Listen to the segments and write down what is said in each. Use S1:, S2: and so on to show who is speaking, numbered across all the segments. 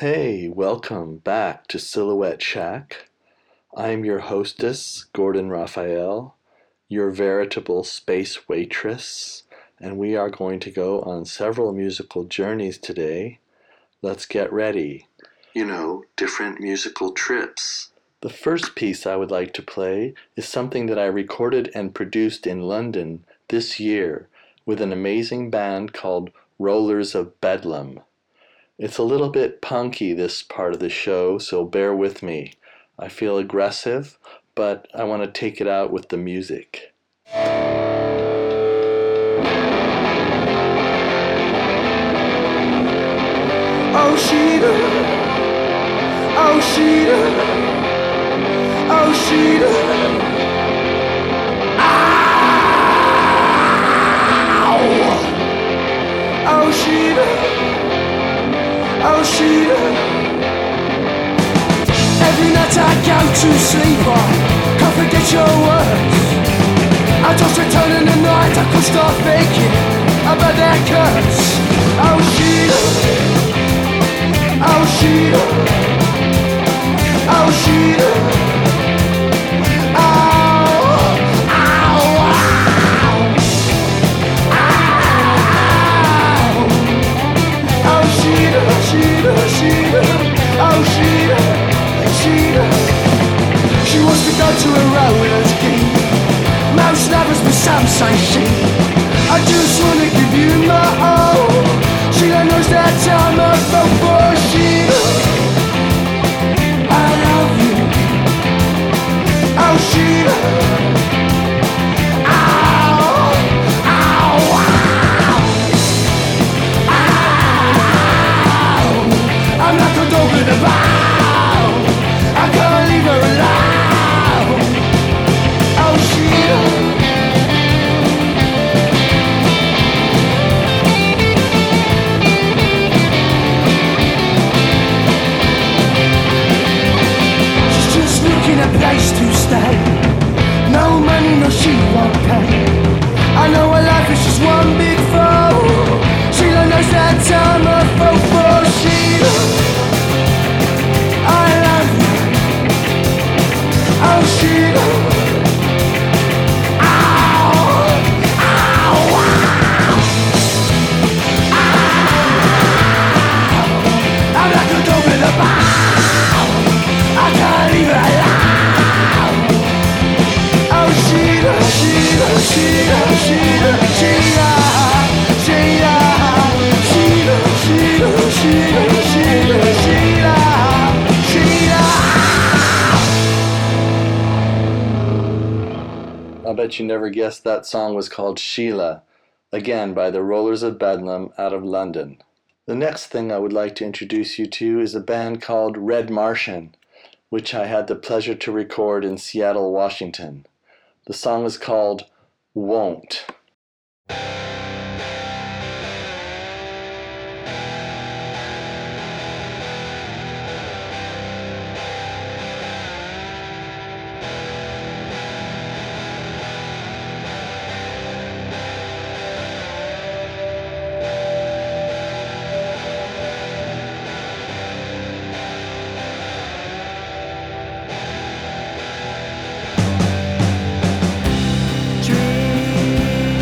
S1: Hey, welcome back to Silhouette Shack. I'm your hostess, Gordon Raphael, your veritable space waitress, and we are going to go on several musical journeys today. Let's get ready. Different musical trips. The first piece I would like to play is something that I recorded and produced in London this year with an amazing band called Rollers of Bedlam. It's a little bit punky, this part of the show, so bear with me. I feel aggressive, but I want to take it out with the music.
S2: Oh Sheeta, oh Sheeta, oh Sheeta. Ow! Oh Sheeta, oh Sheeta. Every night I go to sleep, I can't forget your words. I just return in the night, I could start thinking about that curse. Oh Sheeta, oh Sheeta, oh Sheeta, ow, ow, ow, ow, oh Sheeta, Sheeta, Sheeta, oh Sheeta, Sheeta. She wants to go to a roller scheme. Most lovers but some say she. I just wanna give you my all. Sheila knows that I'm a fool for Sheila. I love you, oh Sheila. Ow, ow, ow, ow. I'm like a dog with a bone. I can't leave her alone. Oh Sheila. A place to stay. No money, no she won't pay. I know her life is just one big foe. Sheila knows that I'm a foe for Sheila. I love you, oh Sheila. Ow, ow, ow, ow. I'm like a dog with a bone. I can't leave her alone. Oh Sheila, Sheila, Sheila, Sheila, Sheila, Sheila, Sheila, Sheila, Sheila, Sheila, Sheila, Sheila.
S1: I bet you never guessed that song was called Sheila, again by the Rollers of Bedlam out of London. The next thing I would like to introduce you to is a band called Red Martian, which I had the pleasure to record in Seattle, Washington. The song is called Won't.
S2: Dream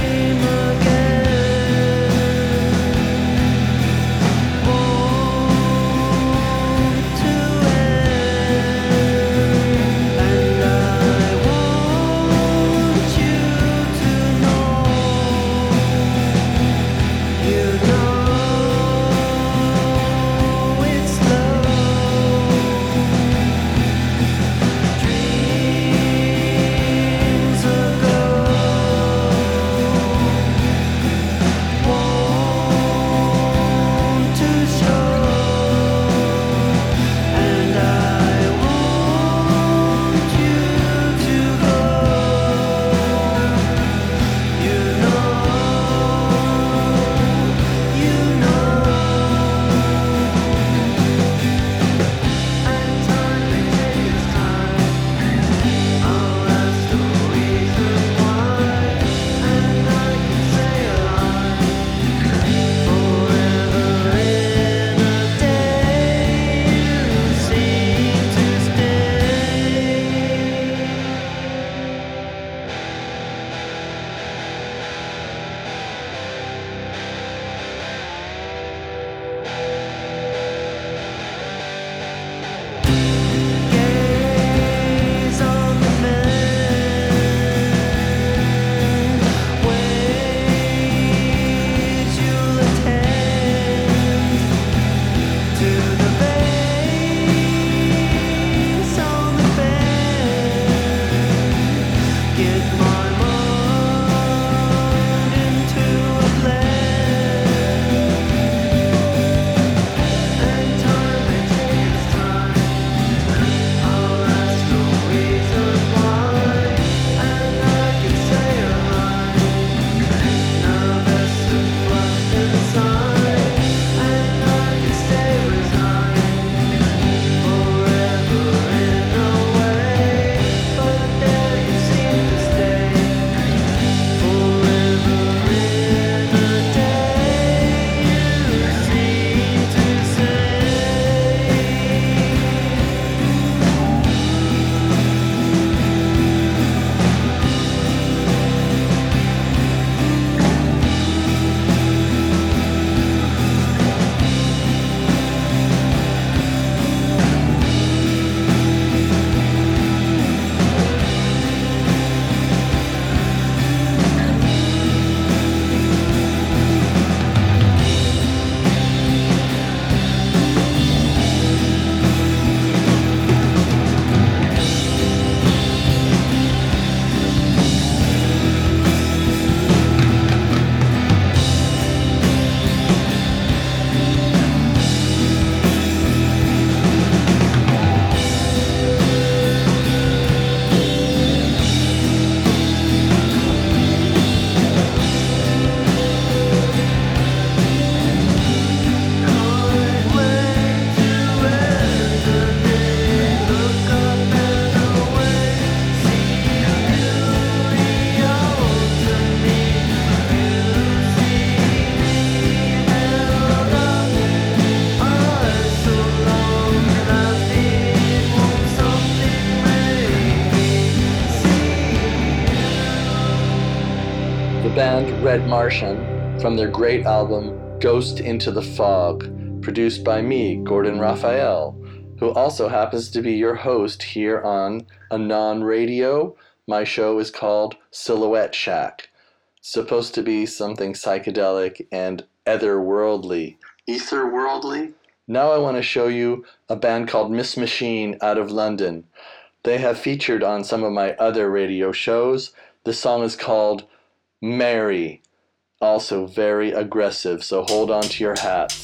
S1: Red Martian from their great album Ghost into the Fog, produced by me, Gordon Raphael, who also happens to be your host here on Anon Radio. My show is called Silhouette Shack. It's supposed to be something psychedelic and otherworldly. Etherworldly? Now I want to show you a band called Miss Machine out of London. They have featured on some of my other radio shows. The song is called Mary, also very aggressive, so hold on to your hats.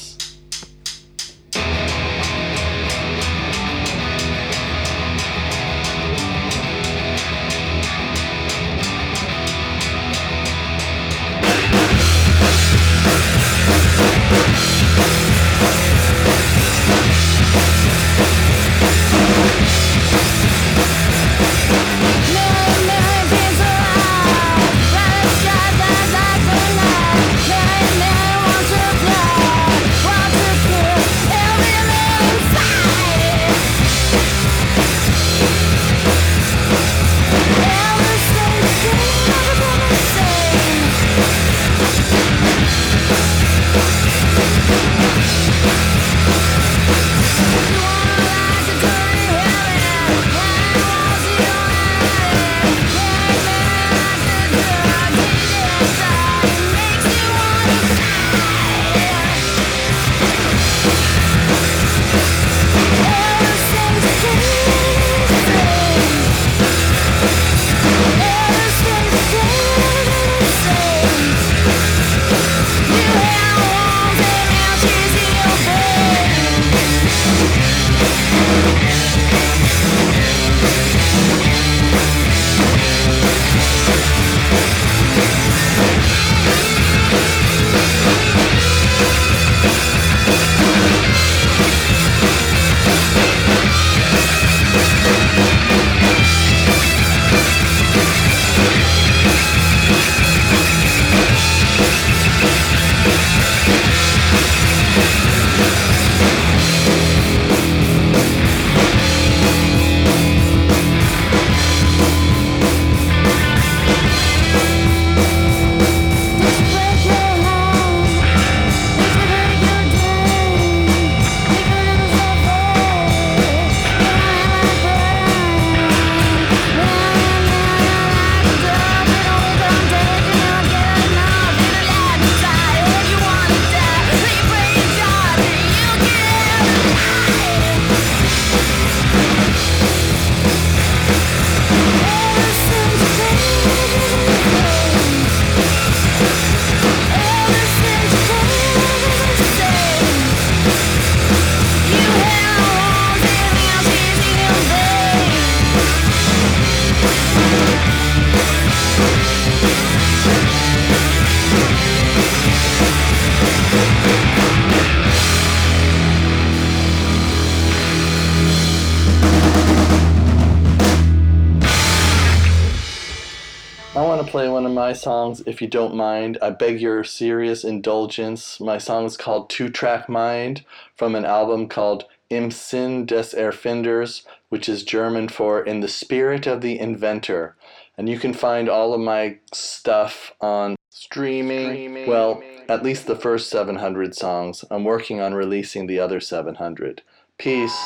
S1: Play one of my songs, if you don't mind. I beg your serious indulgence. My song is called Two Track Mind from an album called Im Sinn des Erfinders, which is German for In the Spirit of the Inventor. And you can find all of my stuff on streaming. Well, at least the first 700 songs. I'm working on releasing the other 700. Peace.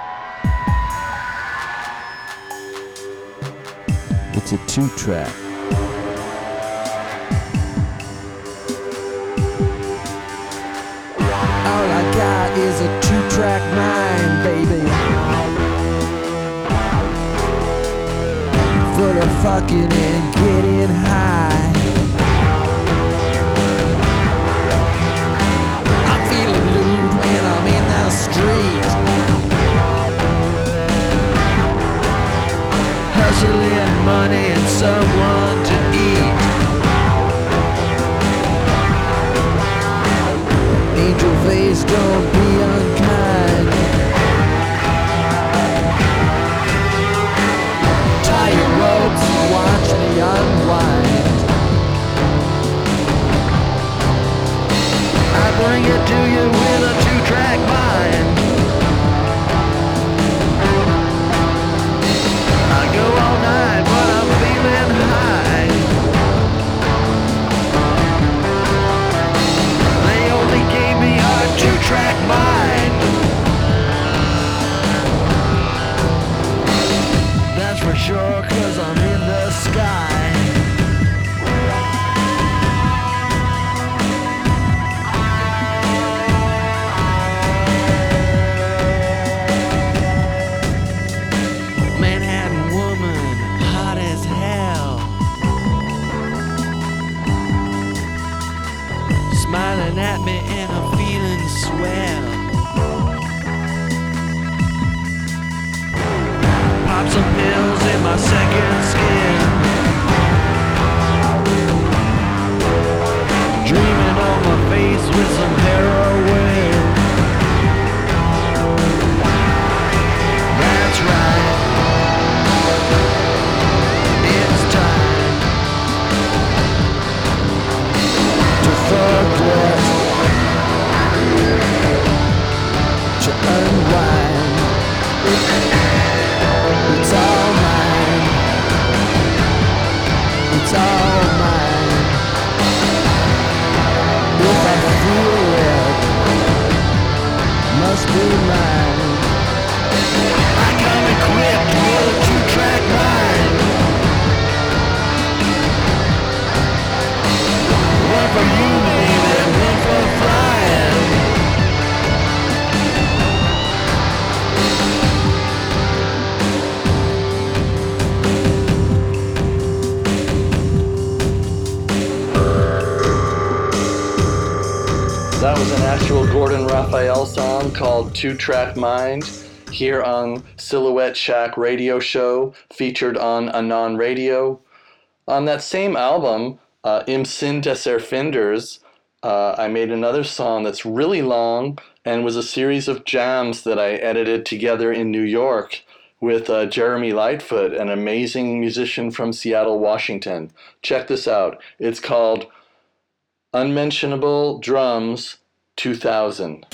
S2: It's a 2-track. All I got is a 2-track mind, baby. Full of fucking and getting high. I'm feeling lewd when I'm in the street, hustling money and someone to eat. Angel face, don't be unkind. Tie your ropes and watch me unwind. I bring it to you with a 2-track mind. I go all night, but I'm feeling high. to unwind. It's all mine. It's all mine. If I feel it, must be mine. I come equipped with a two-track mind. One for you, baby, one for flying.
S1: That was an actual Gordon Raphael song called Two Track Mind, here on Silhouette Shack radio show, featured on Anon Radio. On that same album, Im Sinn des Erfinders, I made another song that's really long and was a series of jams that I edited together in New York with Jeremy Lightfoot, an amazing musician from Seattle, Washington. Check this out. It's called Unmentionable Drums 2000.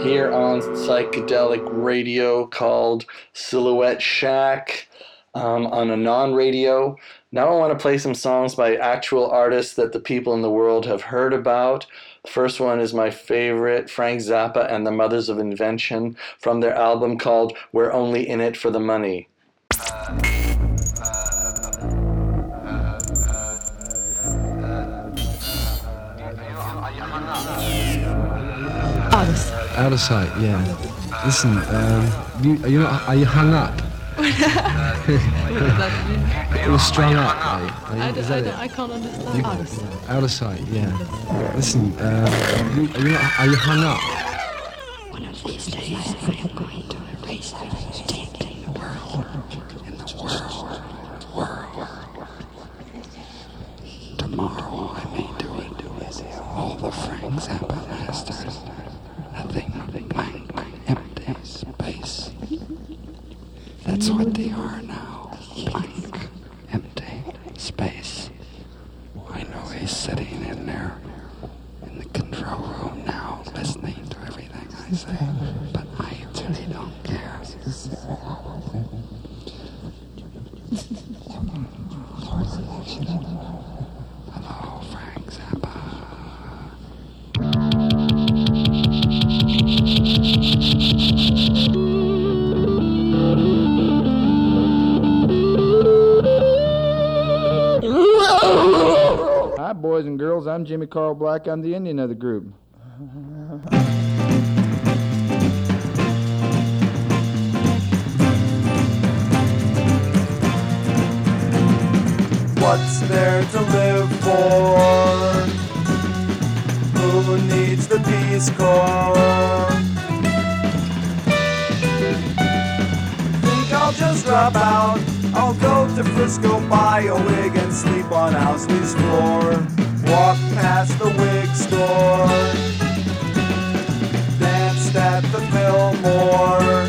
S1: here on psychedelic radio called Silhouette Shack on a non-radio. Now I want to play some songs by actual artists that the people in the world have heard about. The first one is my favorite, Frank Zappa and the Mothers of Invention, from their album called We're Only In It For The Money.
S3: Out of sight, yeah. Listen, are you hung up? You're strung up, mate.
S4: I can't understand.
S3: Out of sight, yeah. Listen, are you hung up?
S5: One of these days, I am going to erase everything in the world. Tomorrow I may do it with all the Frank Zappa masters. Nothing blank, empty space. That's what they are now. Blank, empty space. I know he's sitting in there in the control room now, listening to everything I say, but I really don't care. Hello, Frank Zappa.
S6: Hi, boys and girls. I'm Jimmy Carl Black. I'm the Indian of the group.
S2: What's there to live for? Who needs the Peace Corps? Think I'll just drop out. I'll go to Frisco, buy a wig, and sleep on Owsley's floor. Walk past the wig store, danced at the Fillmore.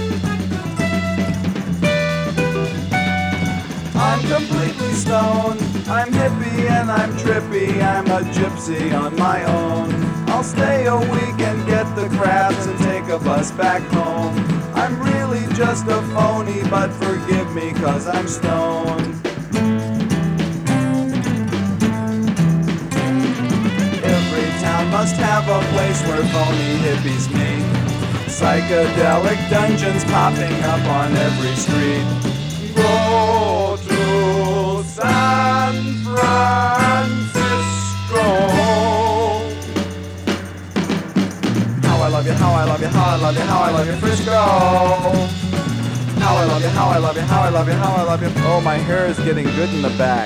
S2: I'm completely stoned, I'm hippie and I'm trippy, I'm a gypsy on my own. I'll stay a week and get the crabs and take a bus back home. I'm really just a phony, but forgive me 'cause I'm stoned. Every town must have a place where phony hippies meet. Psychedelic dungeons popping up on every street. Go to San Francisco. How I love you, how I love you, how I love you, how I love you, Frisco. How I love you, how I love you, how I love you, how I love you.
S6: Oh, my hair is getting good in the back.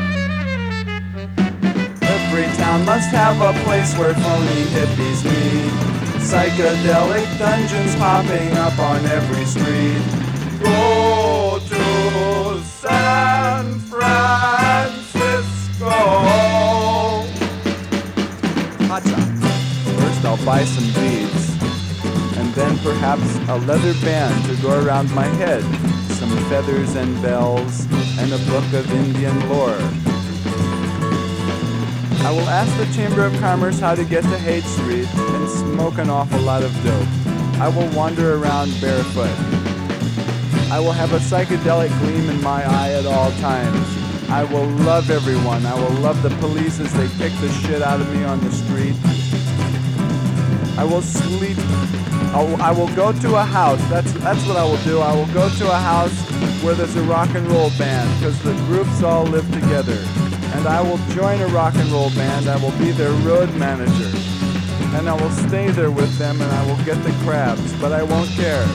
S2: Every town must have a place where phony hippies meet. Psychedelic dungeons popping up on every street. Go to San Francisco.
S6: Hotcha. First, I'll buy some beads, and then perhaps a leather band to go around my head, some feathers and bells, and a book of Indian lore. I will ask the Chamber of Commerce how to get to Haight Street and smoke an awful lot of dope. I will wander around barefoot. I will have a psychedelic gleam in my eye at all times. I will love everyone. I will love the police as they kick the shit out of me on the street. I will sleep. I will go to a house. That's what I will do. I will go to a house where there's a rock and roll band, because the groups all live together. And I will join a rock and roll band. I will be their road manager. And I will stay there with them, and I will get the crabs, but I won't care.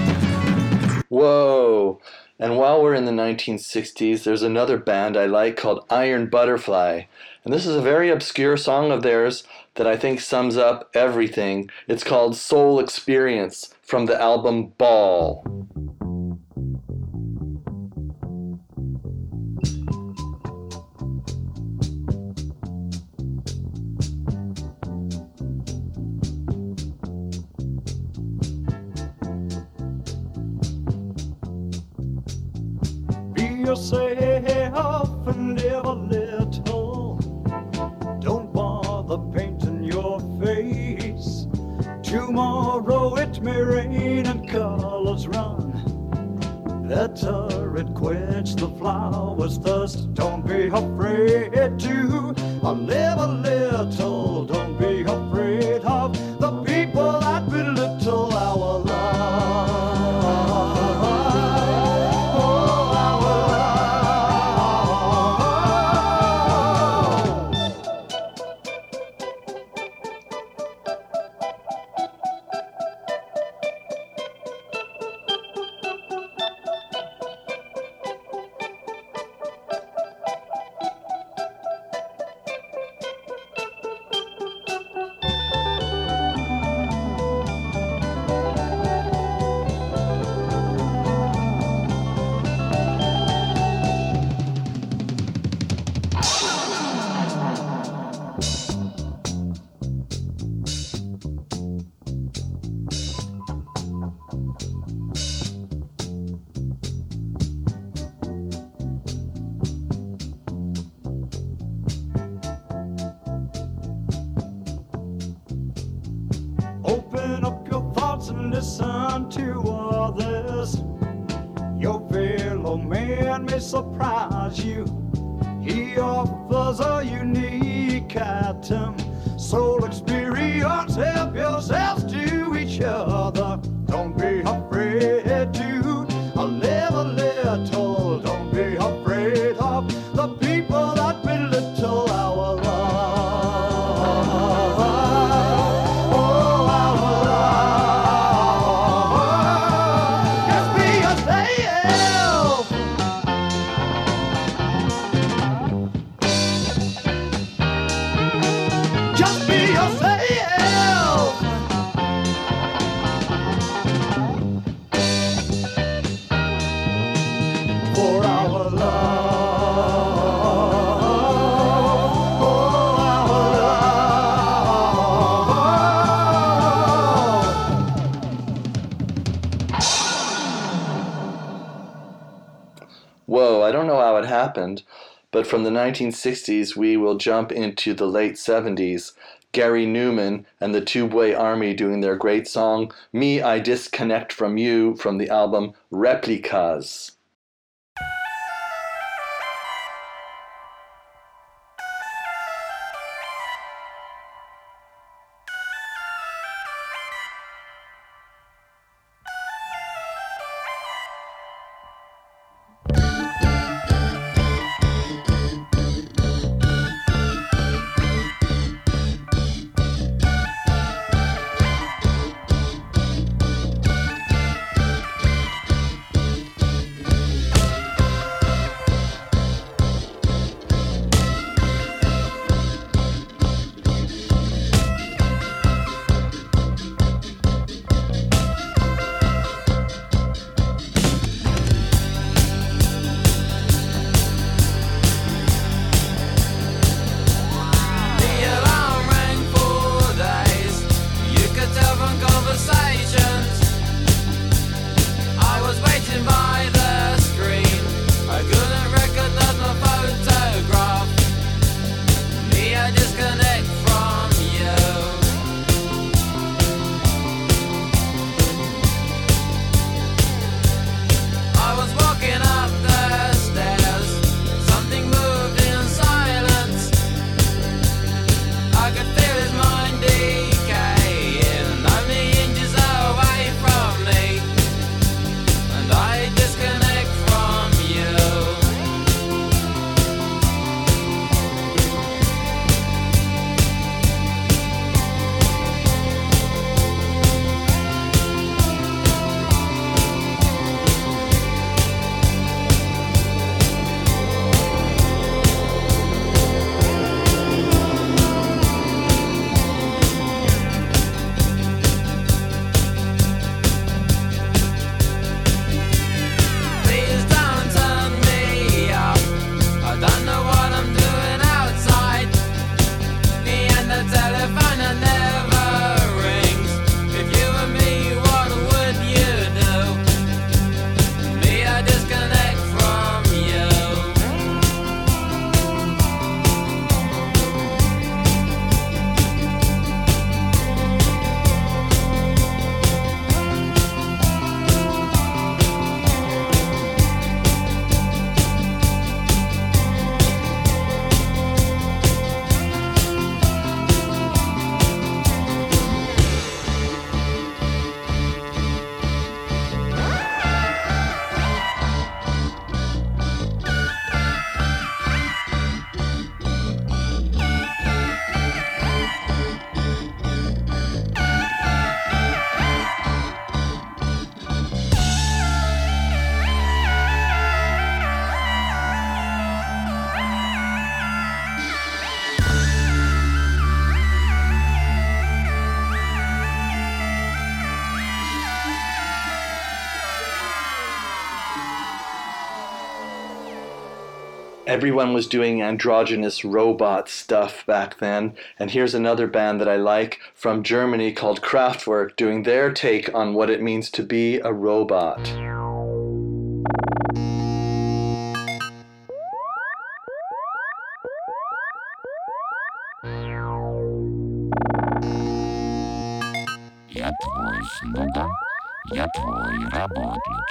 S1: Whoa! And while we're in the 1960s, there's another band I like called Iron Butterfly. And this is a very obscure song of theirs that I think sums up everything. It's called Soul Experience from the album Ball.
S7: Be yourself and live a little. Don't bother painting your face. Tomorrow though it may rain and colors run, better it quench the flower's thirst. Don't be afraid to live a little. Don't be afraid of the people that belittle our love. Oh, our Open up your thoughts and listen to others. Your fellow man may surprise you. He offers a unique item, soul experience. Help yourselves to each other. Don't be afraid to live a little. Don't be afraid of the people that belittle our love. Oh, our love. Just be yourself. Just be yourself. For our love. Oh, our love.
S1: Whoa, I don't know how it happened, but from the 1960s we will jump into the late 70s. Gary Newman and the Tubeway Army doing their great song, Me, I Disconnect From You, from the album Replicas. everyone was doing androgynous robot stuff back then. And here's another band that I like from Germany called Kraftwerk doing their take on what it means to be a robot.
S5: Я твой слуга, я твой работник.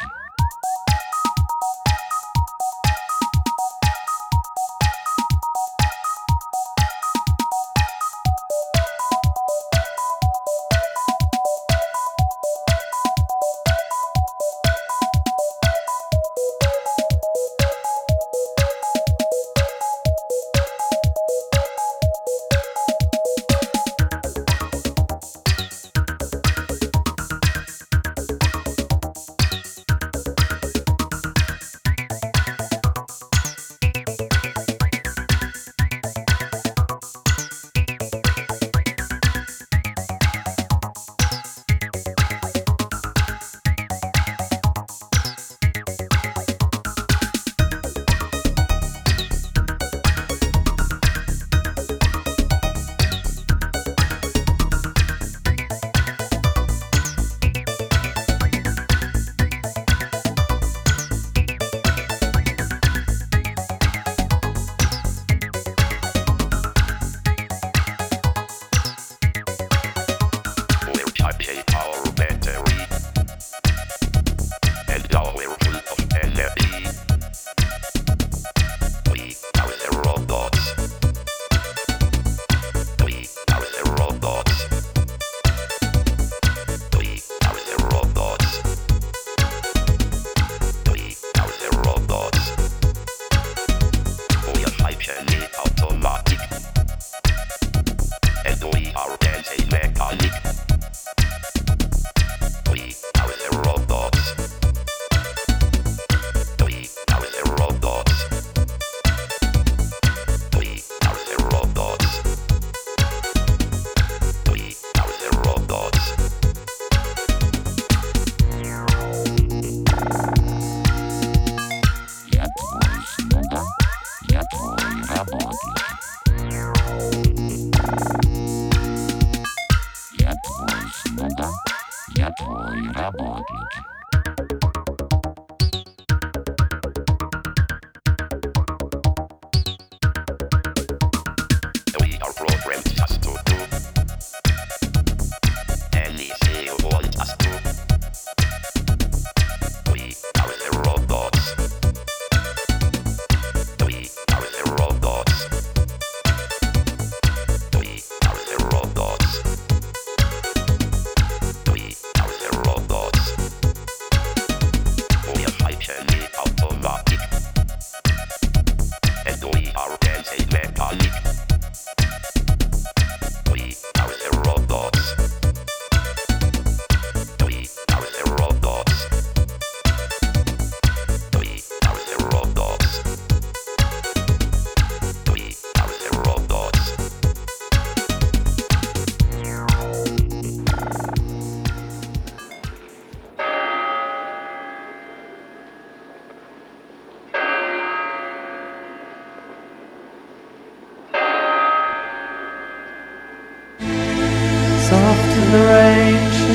S2: Soft in the rain, she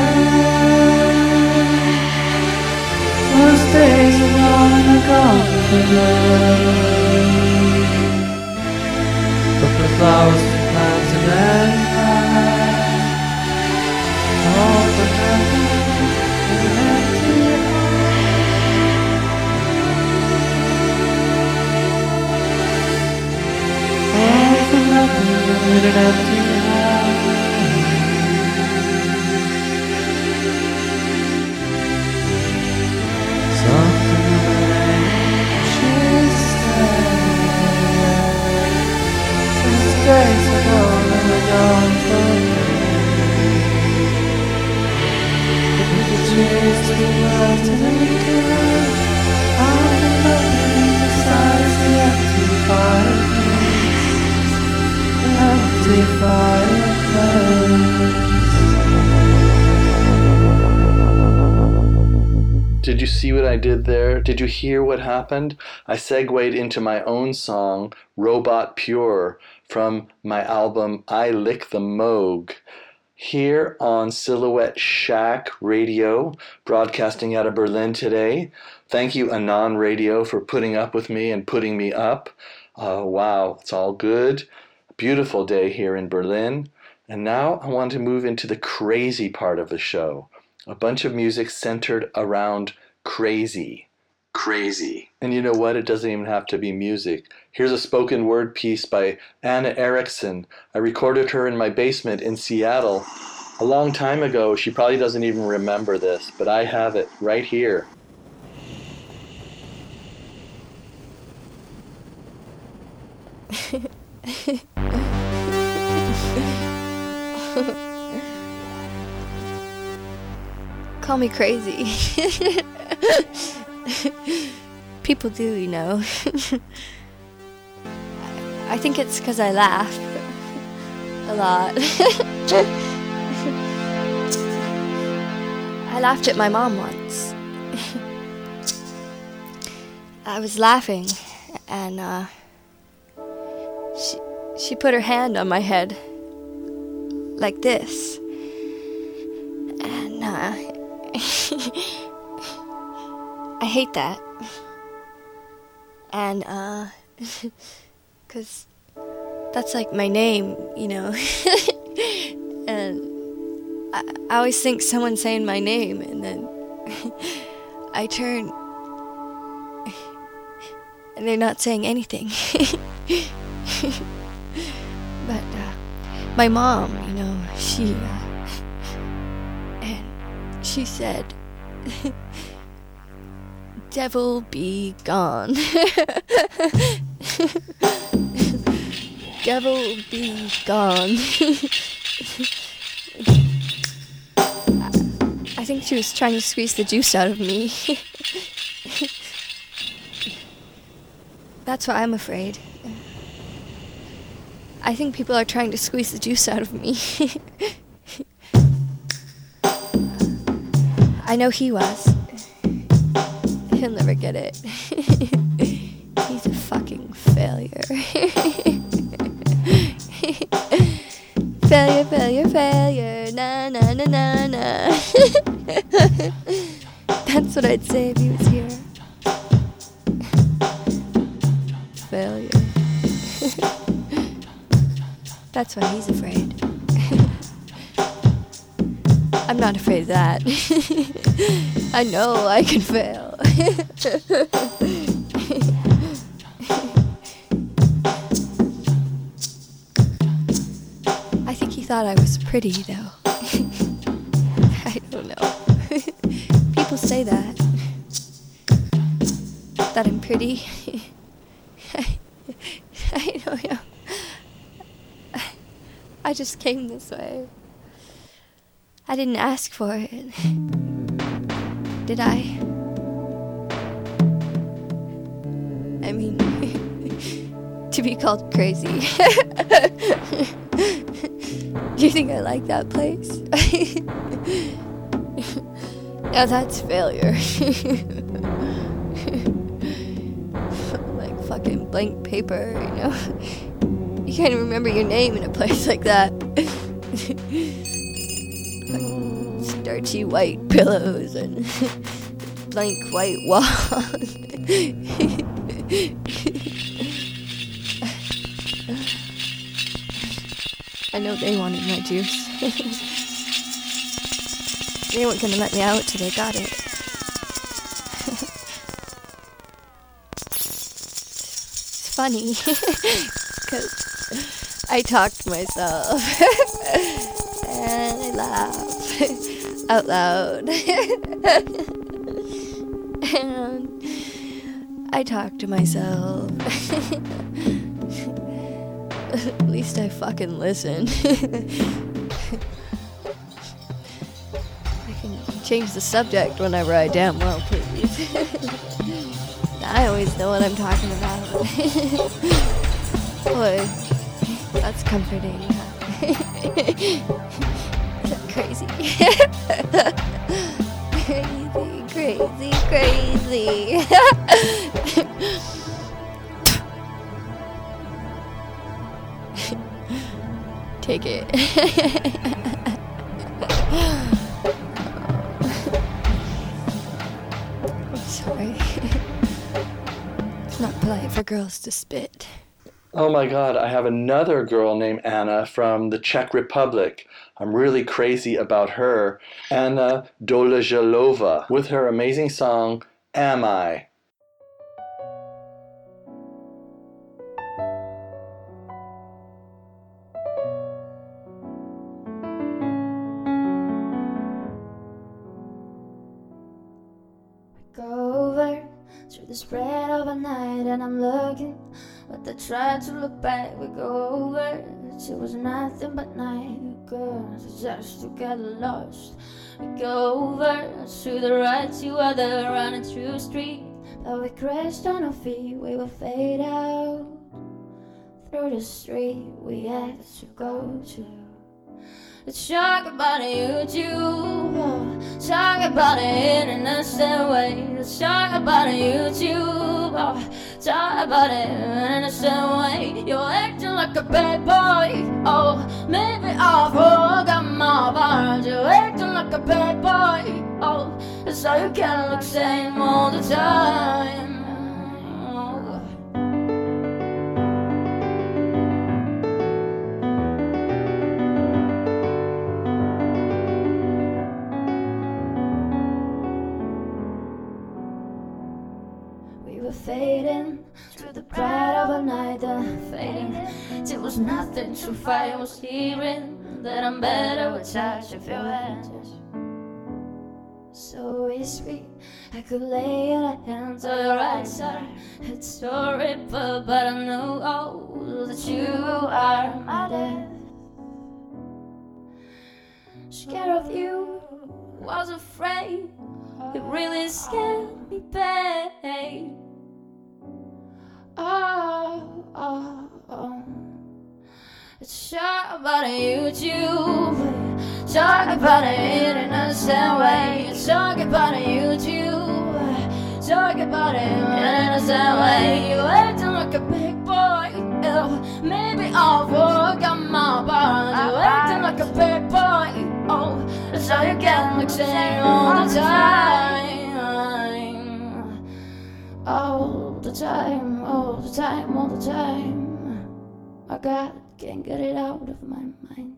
S2: sang. Those days are long and gone from but the flowers we planted and all the heaven in an empty all for nothing in an empty house. Soft in the rain, she said, since days ago and are gone for me. The trees to the world and again, out of nothing besides the empty fireplace, the empty fireplace.
S1: Did you see what I did there? Did you hear what happened? I segued into my own song, Robot Pure, from my album I Lick the Moog. Here on Silhouette Shack Radio, broadcasting out of Berlin today. Thank you, Anon Radio, for putting up with me and putting me up. Wow, it's all good. Beautiful day here in Berlin. And now I want to move into the crazy part of the show. A bunch of music centered around crazy. Crazy. And you know what? It doesn't even have to be music. Here's a spoken word piece by Anna Erickson. I recorded her in my basement in Seattle a long time ago. She probably doesn't even remember this, but I have it right here.
S8: Call me crazy. People do, you know. I think it's because I laugh a lot. I laughed at my mom once. I was laughing, and she put her hand on my head like this, and I hate that. And, 'cause that's like my name, you know. And I always think someone's saying my name, and then I turn, and they're not saying anything. But, my mom, you know, she said, devil be gone. Devil be gone. I think she was trying to squeeze the juice out of me. That's why I'm afraid. I think people are trying to squeeze the juice out of me. I know he was. He'll never get it. He's a fucking failure. Failure, failure, failure. Na na na na na. That's what I'd say if he was here. Failure. That's why he's afraid. I'm not afraid of that. I know I can fail. I think he thought I was pretty, though. I don't know. People say that. That I'm pretty. I don't know. I just came this way. I didn't ask for it. Did I? I mean, to be called crazy. Do you think I like that place? Now that's failure. Like fucking blank paper, you know? You can't even remember your name in a place like that. Starchy white pillows and blank white walls. I know they wanted my juice. They weren't gonna let me out till they got it. It's funny, 'cause I talk to myself and I laugh out loud. And I talk to myself. At least I fucking listen. I can change the subject whenever I damn well please. I always know what I'm talking about. Boy, that's comforting. Crazy. crazy, crazy. Take it. I'm sorry. It's not polite for girls to spit.
S1: Oh my God, I have another girl named Anna from the Czech Republic. I'm really crazy about her. Anna Doleželová with her amazing song, Am I?
S9: Go over through the spread of a night and I'm looking, but I try to look back. We go over, it was nothing but night. Girls just to get lost. We go over to the right, to other running through the street, but we crashed on our feet. We will fade out through the street we had to go to. Let's talk about YouTube. Talk about it in an innocent way. Let's talk about YouTube. Talk about it in an innocent way. You're acting like a bad boy. Oh, maybe I forgot my part. You're acting like a bad boy. Oh, that's how you can look same all the time. Fading through the pride of a night, fading. It was nothing to fight. I was hearing that I'm better with touch of your hands. So sweet, I could lay your hands on your right side. It's horrible, but I know that you are my death. Scared of you, was afraid. It really scared me, babe. Let's talk about YouTube. Talk about it in an innocent way. Talk about YouTube. Talk about it in an innocent way. You acting like a big boy. Oh, maybe I'll forget my part. You acting like a big boy. Oh, that's how you get like saying all the time. All the time, all the time, all the time. My God, can't get it out of my mind.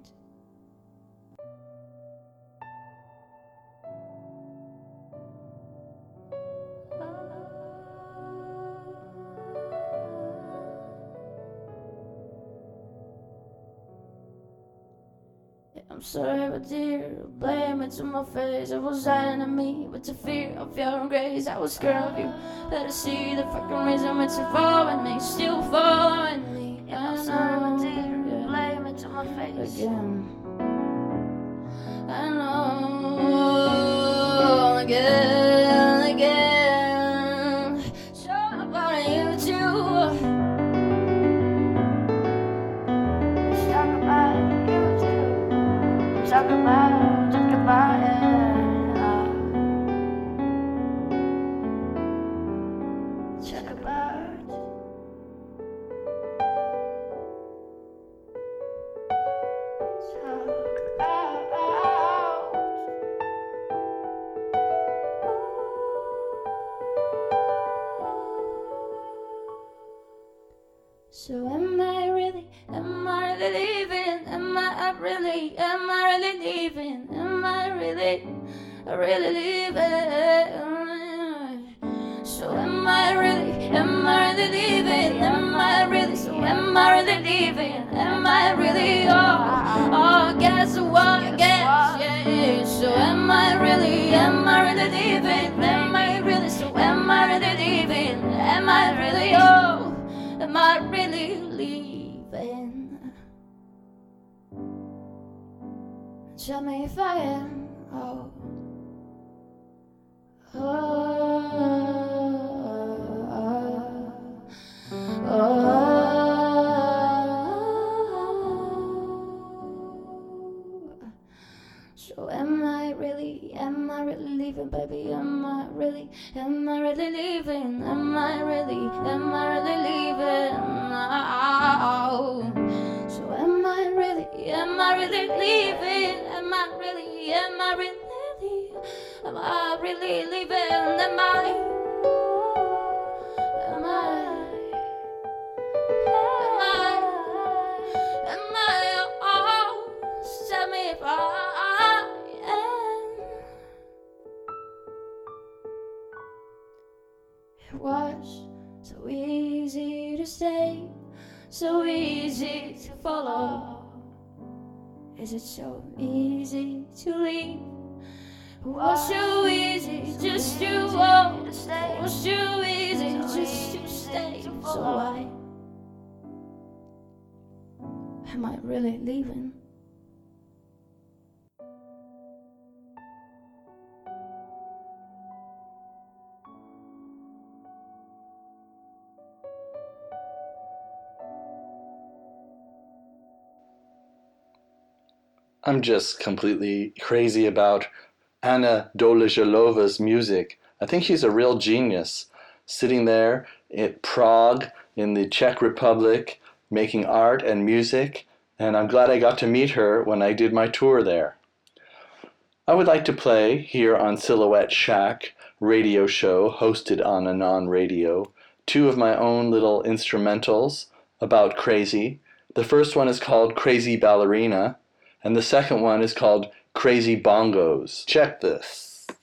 S9: I'm sorry, but dear, blame it to my face. It was enemy, but the fear of your grace. I was scared of you. Better see the fucking reason it's following me, still following me. I'm sorry, but dear, blame it to my face. Again, I know, again. Talk about YouTube. Talk about YouTube. Talk about it. Talk about it. So am I really leaving? Am I really leaving? Am I really leaving? So am I really leaving? Am I really, so am I really leaving? Am I really, guess what, yeah. So am I really leaving? Am I really, so am I really leaving? Am I really, am I really leaving? Tell me if I am, So am I really leaving, baby? am I really leaving? Am I really leaving now? So am I really leaving? Am I really leaving? Tell me if I am. It was so easy to stay, so easy to follow. Is it so easy to leave? It was so easy just to walk. It was too easy just to stay. So why am I really leaving?
S1: I'm just completely crazy about Anna Doležalova's music. I think she's a real genius, sitting there in Prague in the Czech Republic, making art and music, and I'm glad I got to meet her when I did my tour there. I would like to play here on Silhouette Shack radio show hosted on Anon Radio 2 of my own little instrumentals about crazy. The first one is called Crazy Ballerina, and the second one is called Crazy Bongos. Check this.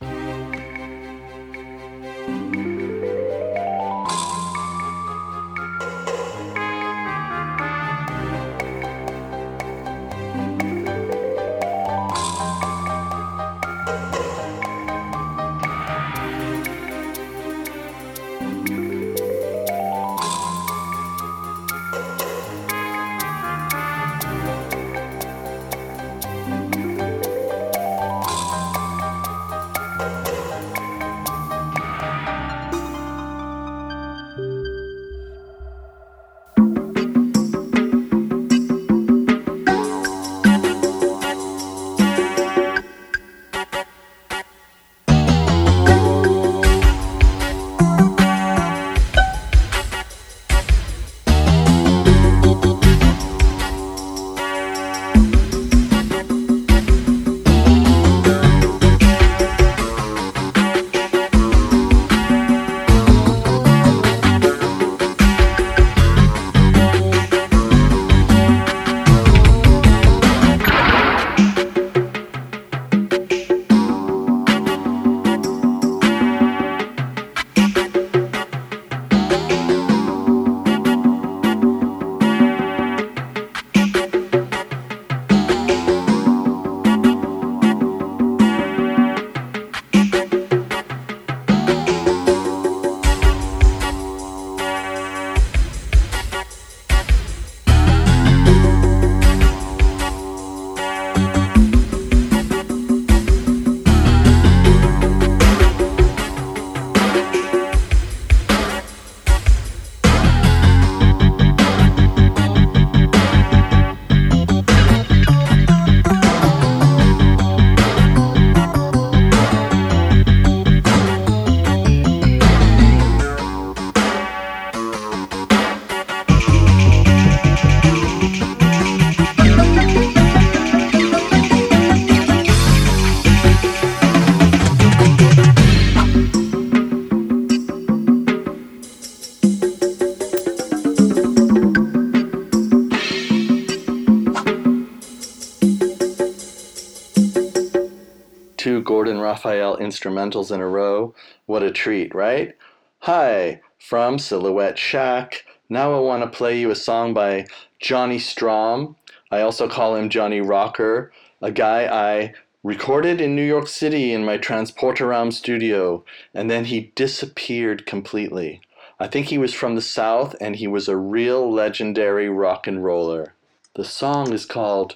S1: Gordon Raphael instrumentals in a row. What a treat, right? Hi, from Silhouette Shack. Now I want to play you a song by Johnny Strom. I also call him Johnny Rocker, a guy I recorded in New York City in my Transportaram studio, and then he disappeared completely. I think he was from the South, and he was a real legendary rock and roller. The song is called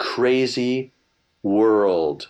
S1: Crazy World.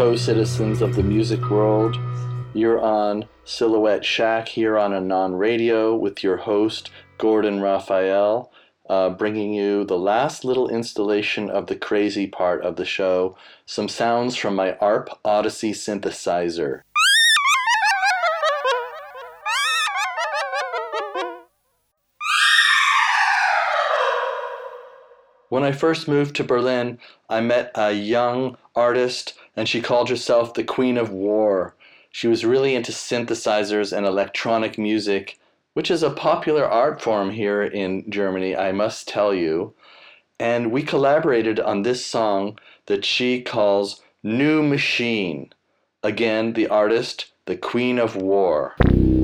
S1: Chateau citizens of the music world. You're on Silhouette Shack here on Anon Radio with your host, Gordon Raphael, bringing you the last little installation of the crazy part of the show, some sounds from my ARP Odyssey synthesizer. When I first moved to Berlin, I met a young artist, and she called herself the Queen of War. She was really into synthesizers and electronic music, which is a popular art form here in Germany, I must tell you. And we collaborated on this song that she calls New Machine. Again, the artist, the Queen of War.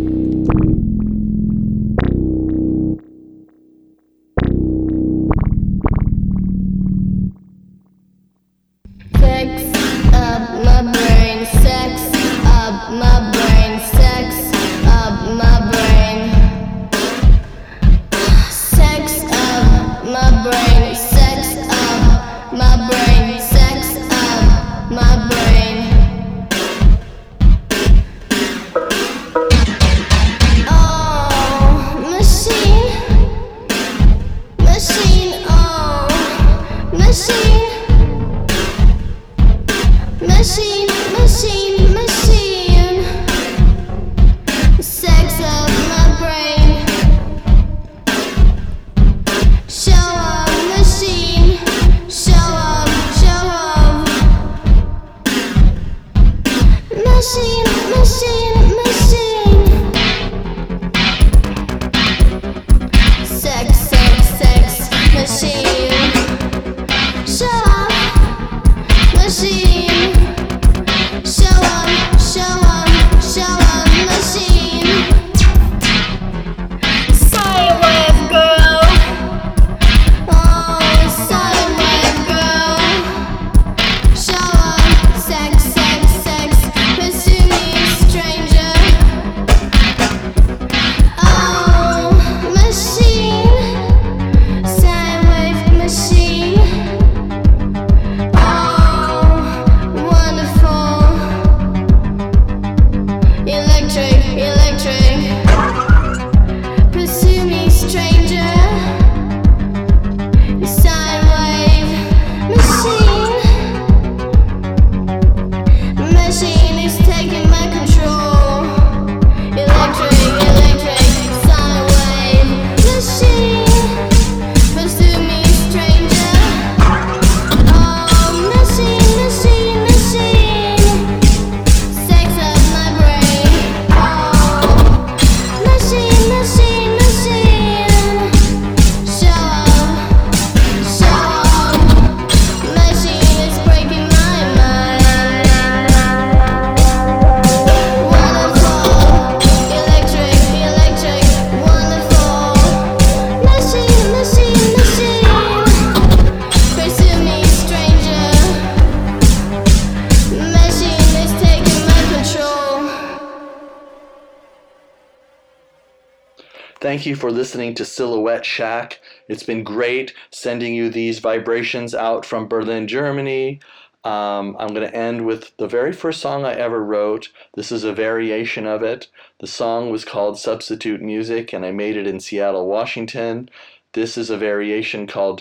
S1: Thank you for listening to Silhouette Shack. It's been great sending you these vibrations out from Berlin, Germany. I'm going to end with the very first song I ever wrote. This is a variation of it. The song was called Substitute Music, and I made it in Seattle, Washington. This is a variation called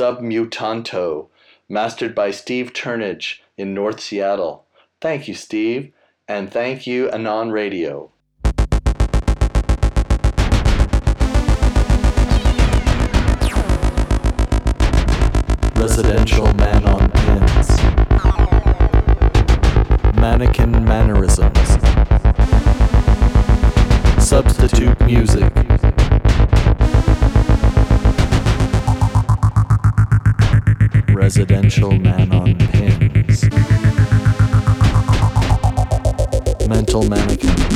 S1: Submutanto, mastered by Steve Turnage in North Seattle. Thank you, Steve, and thank you, Anon Radio. Residential man on pins. Mannequin mannerisms. Substitute music. Residential man on pins. Mental mannequin.